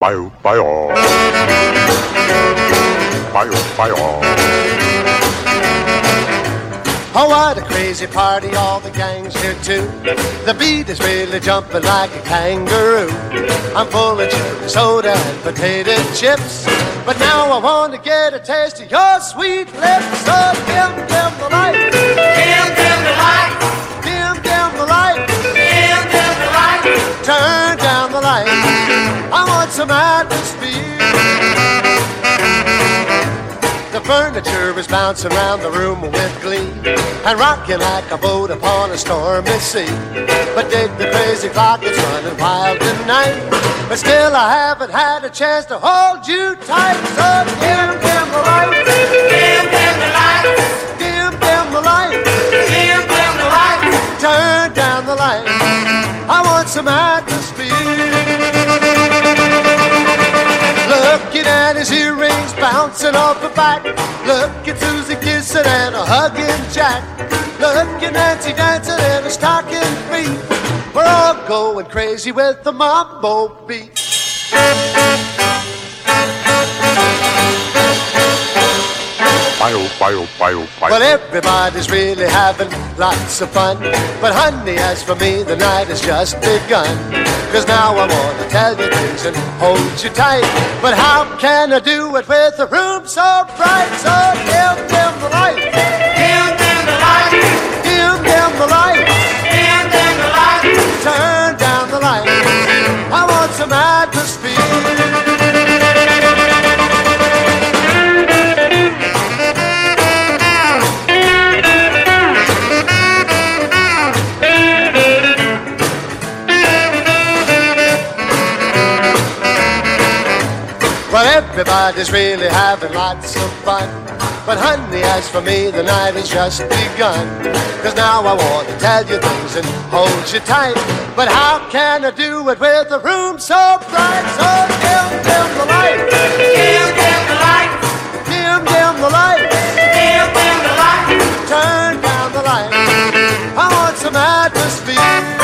Oh, what a crazy party, all the gang's here too. The beat is really jumping like a kangaroo. I'm full of cherry soda and potato chips, but now I want to get a taste of your sweet lips. So dim, dim the light. Dim, dim the light. Dim, dim the light. Dim, dim the light. Turn down the light. I want some atmosphere. The furniture is bouncing around the room with glee and rocking like a boat upon a stormy sea. But dig the crazy clock, it's running wild tonight, but still I haven't had a chance to hold you tight. So dim, dim the light. Dim, dim the light. Dim, dim the light. Dim, dim the light. Turn down the light. I want some atmosphere. Looking at his earrings bouncing off the back. Look at Susie kissing and a hugging Jack. Look at Nancy dancing in a stocking feet. We're all going crazy with the mambo beat. Well, everybody's really having lots of fun, but honey, as for me, the night has just begun. 'Cause now I want to tell you things and hold you tight, but how can I do it with the room so bright? So dim, dim the light. Dim, dim the light. Dim, dim the light. Dim, dim the light. Turn down the light. I want some atmosphere. Well, everybody's really having lots of fun, but honey, as for me, the night has just begun. 'Cause now I want to tell you things and hold you tight, but how can I do it with the room so bright? So dim, dim the light. Dim, dim the light. Dim, dim the light. Dim, dim the light. Turn down the light. I want some atmosphere.